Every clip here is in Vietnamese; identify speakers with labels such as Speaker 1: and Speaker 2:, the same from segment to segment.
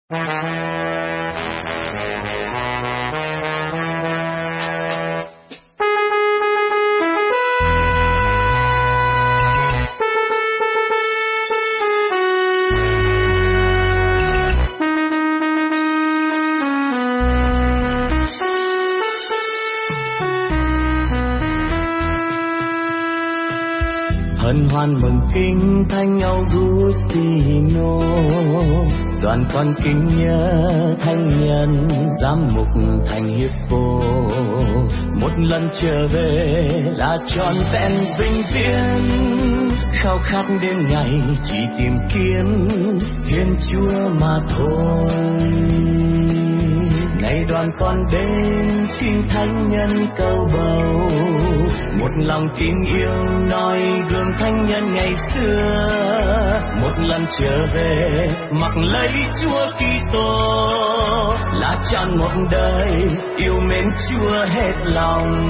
Speaker 1: Hân hoan mừng kính Thánh Augustino, đoàn con kính nhớ thánh nhân giám mục thành Hippo. Một lần trở về là trọn vẹn vinh viễn, khao khát đến ngày chỉ tìm kiếm Thiên Chúa mà thôi. Này đoàn con đến xin thánh nhân cầu bầu, một lòng tin yêu noi gương thánh nhân ngày xưa. Một lần trở về mặc lấy Chúa Kitô, là trọn một đời yêu mến Chúa hết lòng.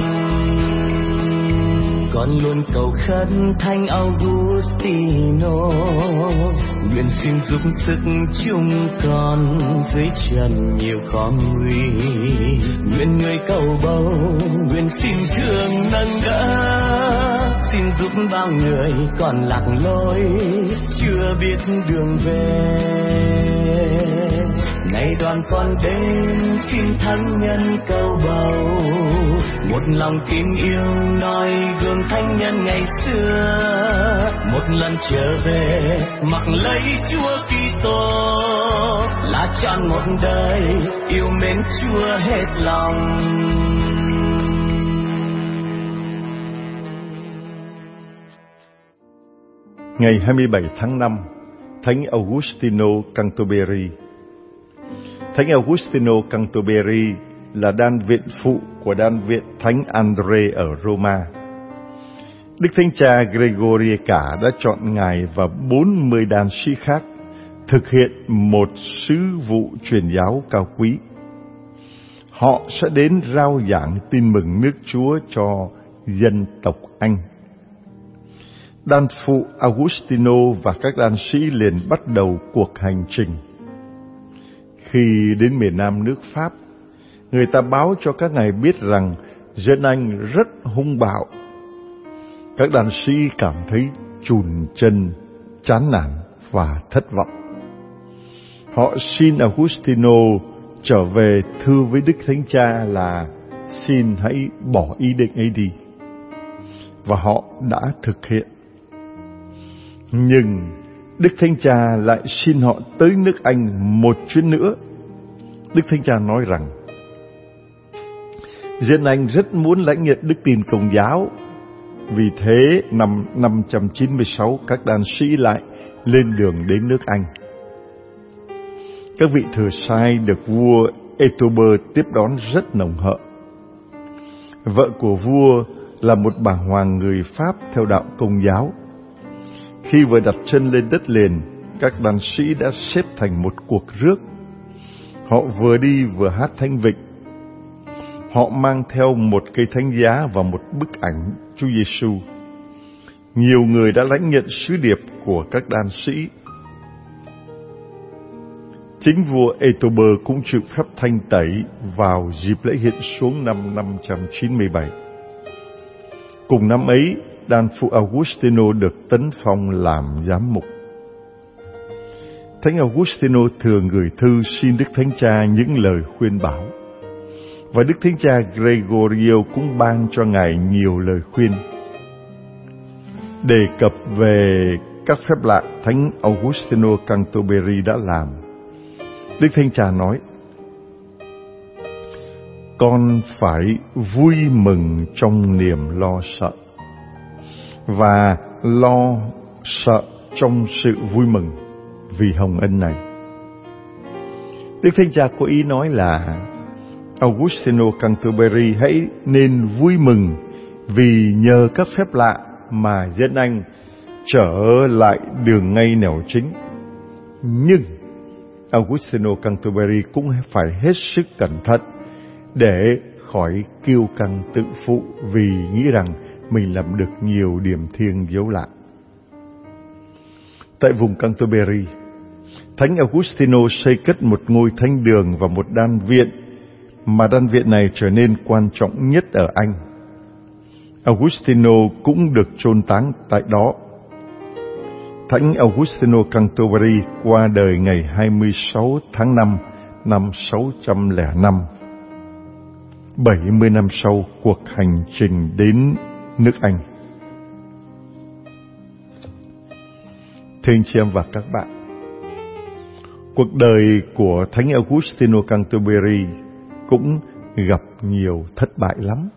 Speaker 1: Con luôn cầu khấn Thánh Augustino, nguyện xin giúp sức chúng con dưới trần nhiều khó nguy. Nguyện người cầu bầu, nguyện xin thương nâng đỡ, xin giúp bao người còn lạc lối chưa biết đường về. Này đoàn con đến xin thánh nhân cầu bầu, một lòng tin yêu noi gương thánh nhân ngày xưa. Một lần trở về mặc lấy Chúa Kitô, là trọn một đời yêu mến Chúa hết lòng.
Speaker 2: Ngày 27 tháng 5, Thánh Augustino Canterbury. Thánh Augustino Canterbury là đan viện phụ của đan viện Thánh Andre ở Roma. Đức Thánh Cha Gregory Cả đã chọn Ngài và 40 đan sĩ khác thực hiện một sứ vụ truyền giáo cao quý. Họ sẽ đến rao giảng tin mừng nước Chúa cho dân tộc Anh. Đan phụ Augustino và các đan sĩ liền bắt đầu cuộc hành trình. Khi đến miền Nam nước Pháp, người ta báo cho các ngài biết rằng dân Anh rất hung bạo. Các đan sĩ cảm thấy chùn chân, chán nản và thất vọng. Họ xin Augustino trở về thư với Đức Thánh Cha là xin hãy bỏ ý định ấy đi. Và họ đã thực hiện. Nhưng Đức Thánh Cha lại xin họ tới nước Anh một chuyến nữa. Đức Thánh Cha nói rằng dân Anh rất muốn lãnh nhận đức tin Công giáo. Vì thế năm 596 các đan sĩ lại lên đường đến nước Anh. Các vị thừa sai được vua Ethelbert tiếp đón rất nồng hậu. Vợ của vua là một bà hoàng người Pháp theo đạo Công giáo. Khi vừa đặt chân lên đất liền, các đan sĩ đã xếp thành một cuộc rước. Họ vừa đi vừa hát thánh vịnh. Họ mang theo một cây thánh giá và một bức ảnh Chúa Giêsu. Nhiều người đã lãnh nhận sứ điệp của các đan sĩ. Chính vua Ethelbert cũng chịu phép thanh tẩy vào dịp lễ hiện xuống năm 597. Cùng năm ấy, đan phụ Augustino được tấn phong làm giám mục. Thánh Augustino thường gửi thư xin Đức Thánh Cha những lời khuyên bảo. Và Đức Thánh Cha Gregorio cũng ban cho Ngài nhiều lời khuyên. Đề cập về các phép lạ Thánh Augustino Canterbury đã làm, Đức Thánh Cha nói: con phải vui mừng trong niềm lo sợ, và lo sợ trong sự vui mừng vì hồng ân này. Đức Thánh Cha có ý nói là Augustino Canterbury hãy nên vui mừng vì nhờ các phép lạ mà dân Anh trở lại đường ngay nẻo chính. Nhưng Augustino Canterbury cũng phải hết sức cẩn thận để khỏi kiêu căng tự phụ vì nghĩ rằng mình làm được nhiều điểm thiêng dấu lạ. Tại vùng Canterbury, Thánh Augustino xây cất một ngôi thánh đường và một đan viện, mà đan viện này trở nên quan trọng nhất ở Anh. Augustino cũng được chôn táng tại đó. Thánh Augustino Canterbury qua đời ngày 26 tháng 5 năm 605, 70 năm sau cuộc hành trình đến nước Anh. Thưa anh chị em và các bạn, cuộc đời của Thánh Augustino Canterbury cũng gặp nhiều thất bại lắm.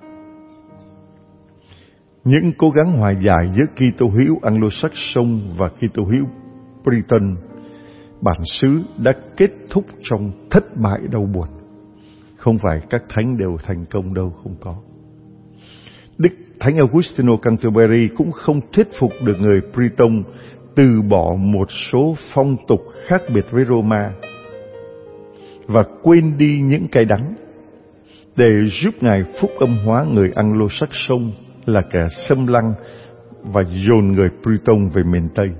Speaker 2: Những cố gắng hòa giải giữa Kitô hữu Anglo-Saxon và Kitô hữu Briton bản xứ đã kết thúc trong thất bại đau buồn. Không phải các thánh đều thành công đâu, không có. Đức Thánh Augustino Canterbury cũng không thuyết phục được người Briton từ bỏ một số phong tục khác biệt với Roma và quên đi những cay đắng để giúp Ngài phúc âm hóa người Anglo-Saxon là kẻ xâm lăng và dồn người Briton về miền Tây.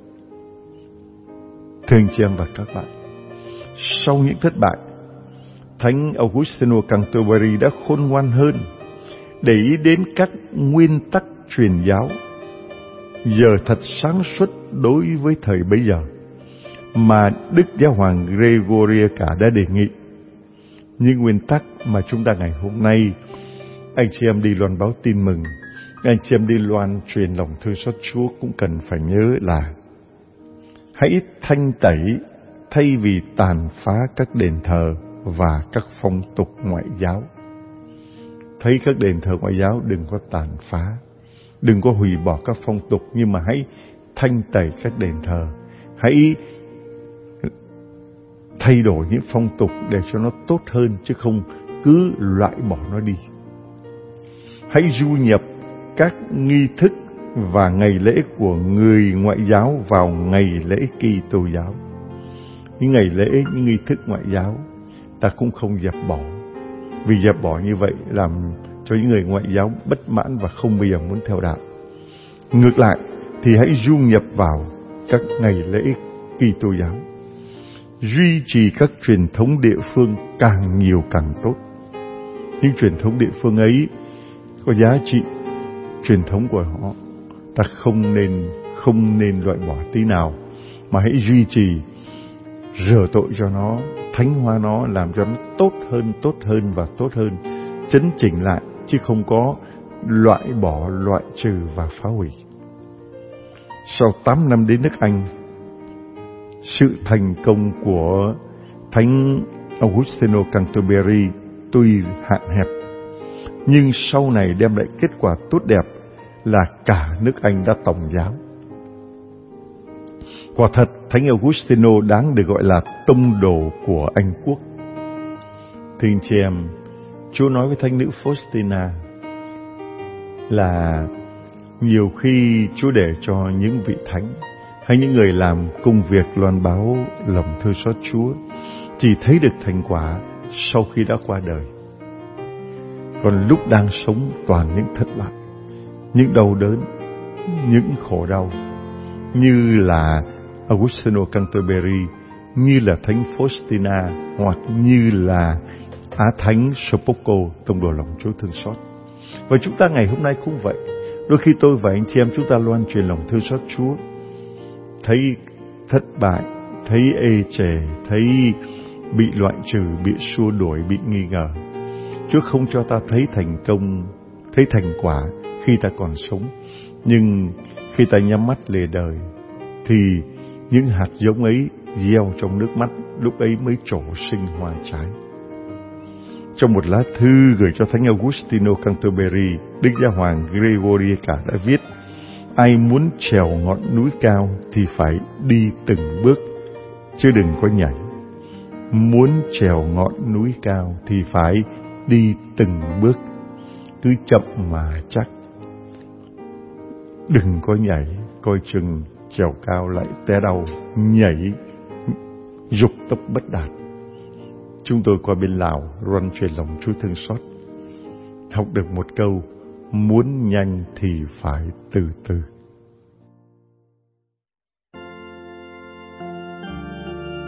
Speaker 2: Thưa anh chị em và các bạn, sau những thất bại, Thánh Augustino Canterbury đã khôn ngoan hơn, để ý đến các nguyên tắc truyền giáo giờ thật sáng suốt đối với thời bấy giờ mà Đức Giáo hoàng Gregory cả đã đề nghị. Những nguyên tắc mà chúng ta ngày hôm nay, anh chị em đi loan báo tin mừng, anh chị em đi loan truyền lòng thương xót Chúa cũng cần phải nhớ là: hãy thanh tẩy thay vì tàn phá các đền thờ và các phong tục ngoại giáo. Thấy các đền thờ ngoại giáo đừng có tàn phá, đừng có hủy bỏ các phong tục, nhưng mà hãy thanh tẩy các đền thờ, hãy thay đổi những phong tục để cho nó tốt hơn, chứ không cứ loại bỏ nó đi. Hãy du nhập các nghi thức và ngày lễ của người ngoại giáo vào ngày lễ Kitô giáo. Những ngày lễ, những nghi thức ngoại giáo ta cũng không dẹp bỏ, vì dẹp bỏ như vậy làm cho những người ngoại giáo bất mãn và không bao giờ muốn theo đạo. Ngược lại thì hãy du nhập vào các ngày lễ Kitô giáo, duy trì các truyền thống địa phương càng nhiều càng tốt. Những truyền thống địa phương ấy có giá trị, truyền thống của họ ta không nên loại bỏ tí nào, mà hãy duy trì, rửa tội cho nó, thánh hóa nó, làm cho nó tốt hơn và tốt hơn, chấn chỉnh lại, chứ không có loại bỏ, loại trừ và phá hủy. Sau 8 năm đến nước Anh, sự thành công của Thánh Augustino Canterbury tuy hạn hẹp, nhưng sau này đem lại kết quả tốt đẹp là cả nước Anh đã tòng giáo. Quả thật, Thánh Augustino đáng được gọi là tông đồ của Anh quốc. Thưa anh chị em, Chúa nói với Thánh nữ Faustina là nhiều khi Chúa để cho những vị thánh hay những người làm công việc loan báo lòng thương xót Chúa chỉ thấy được thành quả sau khi đã qua đời. Còn lúc đang sống toàn những thất bại, những đau đớn, những khổ đau, như là Augustino Canterbury, như là Thánh Faustina, hoặc như là Á Thánh Sopoco, tông đồ lòng Chúa thương xót. Và chúng ta ngày hôm nay cũng vậy. Đôi khi tôi và anh chị em chúng ta loan truyền lòng thương xót Chúa, thấy thất bại, thấy ê chề, thấy bị loại trừ, bị xua đuổi, bị nghi ngờ. Chúa không cho ta thấy thành công, thấy thành quả khi ta còn sống. Nhưng khi ta nhắm mắt lìa đời thì những hạt giống ấy gieo trong nước mắt, lúc ấy mới trổ sinh hoa trái. Trong một lá thư gửi cho Thánh Augustino Canterbury, Đức Giáo hoàng Gregory cả đã viết: ai muốn trèo ngọn núi cao thì phải đi từng bước, chứ đừng có nhảy. Muốn trèo ngọn núi cao thì phải đi từng bước, cứ chậm mà chắc. Đừng có nhảy, coi chừng trèo cao lại té đau, nhảy dục tốc bất đạt. Chúng tôi qua bên Lào loan truyền lòng Chúa thương xót, học được một câu: muốn nhanh thì phải từ từ.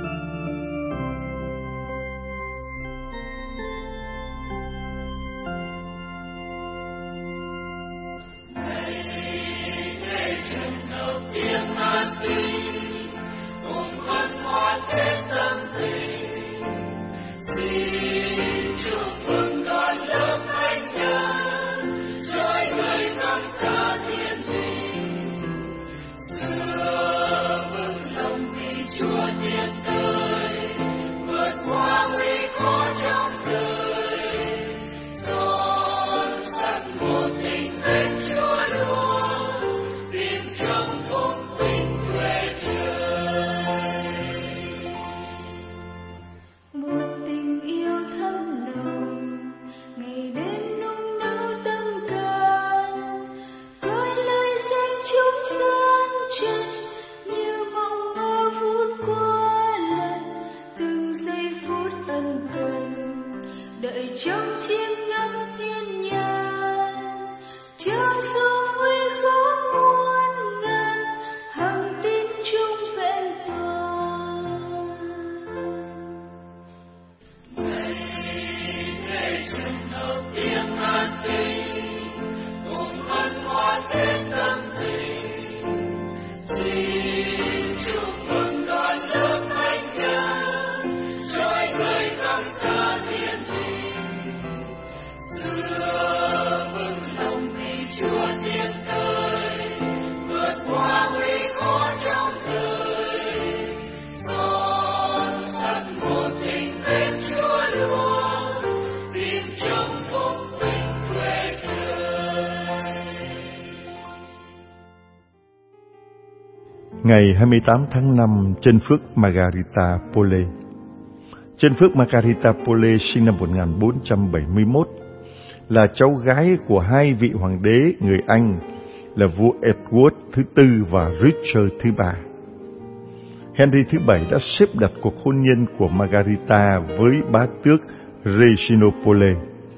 Speaker 2: Ngày 28 tháng 5, Chân Phước Margarita Pole. Chân Phước Margarita Pole sinh năm 1471, là cháu gái của hai vị hoàng đế người Anh là vua Edward thứ tư và Richard thứ ba. Henry thứ bảy đã xếp đặt cuộc hôn nhân của Margarita với bá tước Reginald Pole.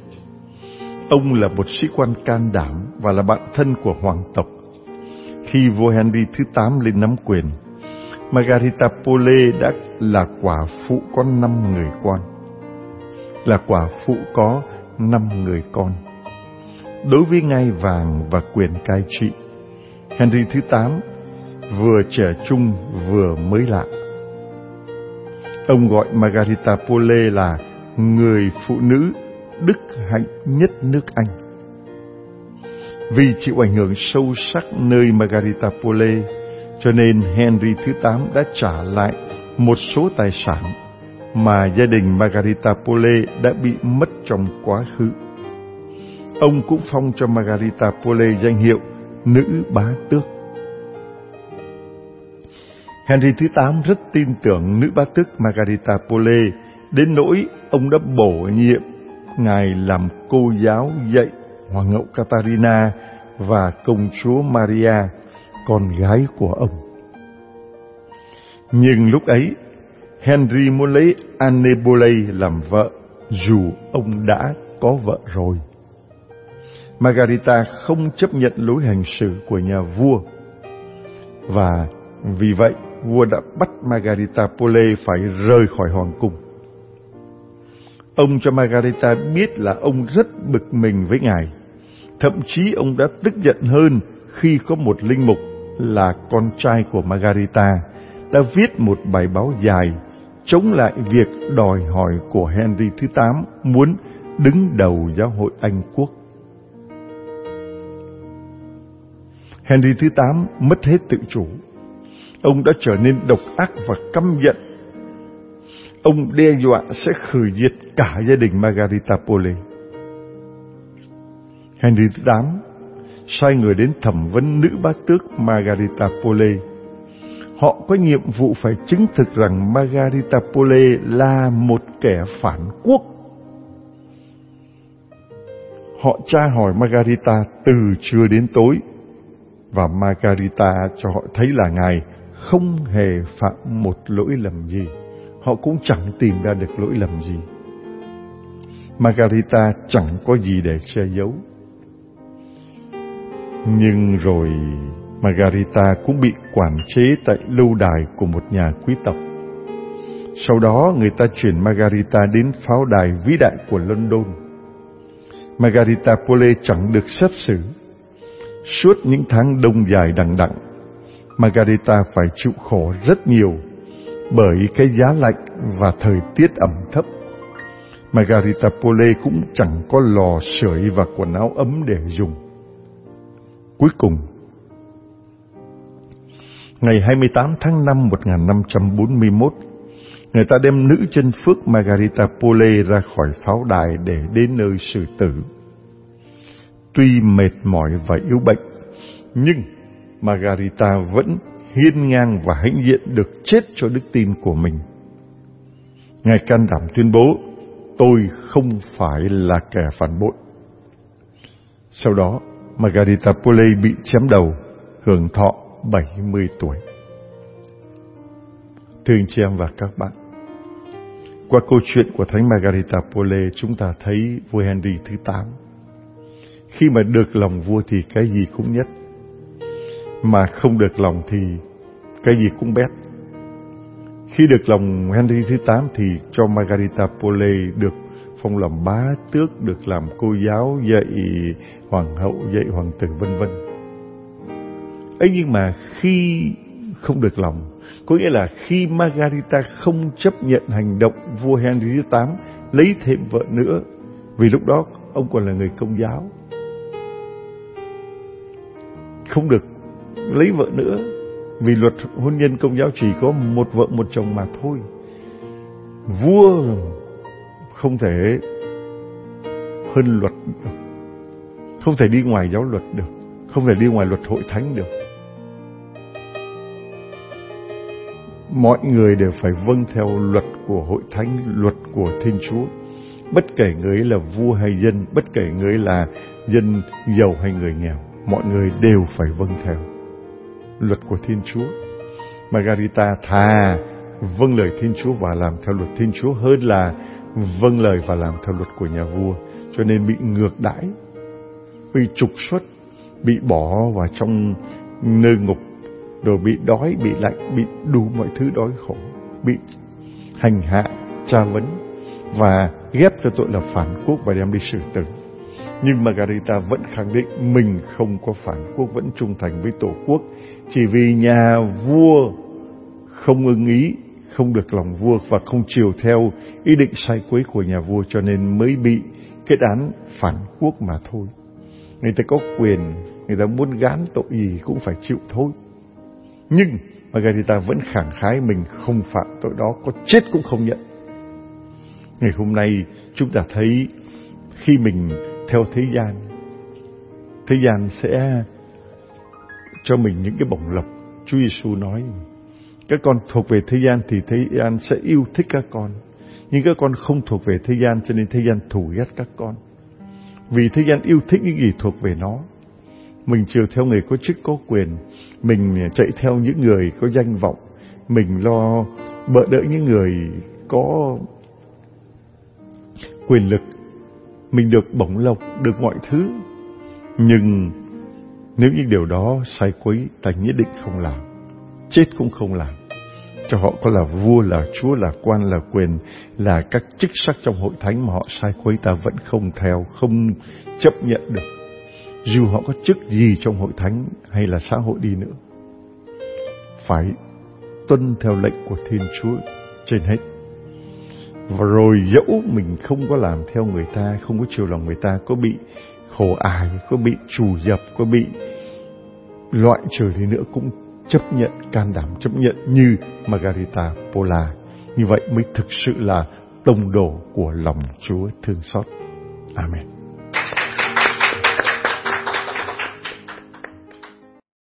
Speaker 2: Ông là một sĩ quan can đảm và là bạn thân của hoàng tộc. Khi vua Henry thứ 8 lên nắm quyền, Margarita Pole đã là quả phụ có 5 người con. Đối với ngai vàng và quyền cai trị, Henry thứ 8 vừa trẻ trung vừa mới lạ. Ông gọi Margarita Pole là người phụ nữ đức hạnh nhất nước Anh. Vì chịu ảnh hưởng sâu sắc nơi Margarita Pole, cho nên Henry thứ 8 đã trả lại một số tài sản mà gia đình Margarita Pole đã bị mất trong quá khứ. Ông cũng phong cho Margarita Pole danh hiệu nữ bá tước. Henry thứ 8 rất tin tưởng nữ bá tước Margarita Pole, đến nỗi ông đã bổ nhiệm ngài làm cô giáo dạy Hoàng hậu Catarina và công chúa Maria, con gái của ông. Nhưng lúc ấy, Henry muốn lấy Anne Boleyn làm vợ, dù ông đã có vợ rồi. Margarita không chấp nhận lối hành xử của nhà vua, và vì vậy vua đã bắt Margarita Pole phải rời khỏi hoàng cung. Ông cho Margarita biết là ông rất bực mình với ngài. Thậm chí ông đã tức giận hơn khi có một linh mục là con trai của Margarita đã viết một bài báo dài chống lại việc đòi hỏi của Henry thứ 8 muốn đứng đầu giáo hội Anh quốc. Henry thứ 8 mất hết tự chủ. Ông đã trở nên độc ác và căm giận. Ông đe dọa sẽ khử diệt cả gia đình Margarita Pole. Henry thứ 8 sai người đến thẩm vấn nữ bá tước Margarita Pole. Họ có nhiệm vụ phải chứng thực rằng Margarita Pole là một kẻ phản quốc. Họ tra hỏi Margarita từ trưa đến tối, và Margarita cho họ thấy là ngài không hề phạm một lỗi lầm gì. Họ cũng chẳng tìm ra được lỗi lầm gì. Margarita chẳng có gì để che giấu. Nhưng rồi Margarita cũng bị quản chế tại lâu đài của một nhà quý tộc. Sau đó người ta chuyển Margarita đến pháo đài vĩ đại của London. Margarita Pole chẳng được xét xử. Suốt những tháng đông dài đằng đẵng, Margarita phải chịu khổ rất nhiều bởi cái giá lạnh và thời tiết ẩm thấp. Margarita Pole cũng chẳng có lò sưởi và quần áo ấm để dùng. Cuối cùng, Ngày 28 tháng 5 1541, người ta đem nữ chân phước Margarita Pole ra khỏi pháo đài để đến nơi xử tử. Tuy mệt mỏi và yếu bệnh, nhưng Margarita vẫn hiên ngang và hãnh diện được chết cho đức tin của mình. Ngài can đảm tuyên bố: tôi không phải là kẻ phản bội. Sau đó, Margarita Pole bị chém đầu, hưởng thọ 70 tuổi. Thưa anh chị em và các bạn, qua câu chuyện của Thánh Margarita Pole, chúng ta thấy vua Henry thứ 8. Khi mà được lòng vua thì cái gì cũng nhất, mà không được lòng thì cái gì cũng bét. Khi được lòng Henry thứ 8 thì cho Margarita Pole được phong làm bá tước, được làm cô giáo, dạy hoàng hậu, dạy hoàng tử vân vân. ấy nhưng mà khi không được lòng, có nghĩa là khi Margarita không chấp nhận hành động vua Henry thứ 8 lấy thêm vợ nữa, vì lúc đó ông còn là người Công giáo, không được lấy vợ nữa, vì luật hôn nhân Công giáo chỉ có một vợ một chồng mà thôi. Vua không thể hơn luật được, không thể đi ngoài giáo luật được, không thể đi ngoài luật hội thánh được. Mọi người đều phải vâng theo luật của hội thánh, luật của Thiên Chúa. Bất kể người ấy là vua hay dân, bất kể người ấy là dân giàu hay người nghèo, mọi người đều phải vâng theo luật của Thiên Chúa. Margarita thà vâng lời Thiên Chúa và làm theo luật Thiên Chúa hơn là vâng lời và làm theo luật của nhà vua, cho nên bị ngược đãi, bị trục xuất, bị bỏ vào trong nơi ngục, rồi bị đói, bị lạnh, bị đủ mọi thứ đói khổ, bị hành hạ, tra vấn và ghép cho tội là phản quốc và đem đi xử tử. Nhưng Margarita vẫn khẳng định mình không có phản quốc, vẫn trung thành với Tổ quốc. Chỉ vì nhà vua không ưng ý, không được lòng vua và không chiều theo ý định sai quấy của nhà vua, cho nên mới bị kết án phản quốc mà thôi. Người ta có quyền, người ta muốn gán tội gì cũng phải chịu thôi. Nhưng Margarita vẫn khẳng khái mình không phạm tội đó, có chết cũng không nhận. Ngày hôm nay chúng ta thấy khi mình theo thế gian sẽ cho mình những cái bổng lộc. Chúa Giêsu nói các con thuộc về thế gian thì thế gian sẽ yêu thích các con, nhưng các con không thuộc về thế gian cho nên thế gian thù ghét các con. Vì thế gian yêu thích những gì thuộc về nó. Mình chiều theo người có chức có quyền, mình chạy theo những người có danh vọng, mình lo bợ đỡ những người có quyền lực, mình được bổng lộc, được mọi thứ. Nhưng nếu những điều đó sai quấy, ta nhất định không làm, chết cũng không làm. Cho họ có là vua, là chúa, là quan, là quyền, là các chức sắc trong hội thánh mà họ sai quấy, ta vẫn không theo, không chấp nhận được. Dù họ có chức gì trong hội thánh hay là xã hội đi nữa, phải tuân theo lệnh của Thiên Chúa trên hết. Và rồi dẫu mình không có làm theo người ta, không có chiều lòng người ta, có bị khổ ải, có bị trù dập, có bị loại trừ đi nữa, cũng chấp nhận, can đảm chấp nhận như Margarita Pole. Như vậy mới thực sự là tông đồ của lòng Chúa thương xót. Amen.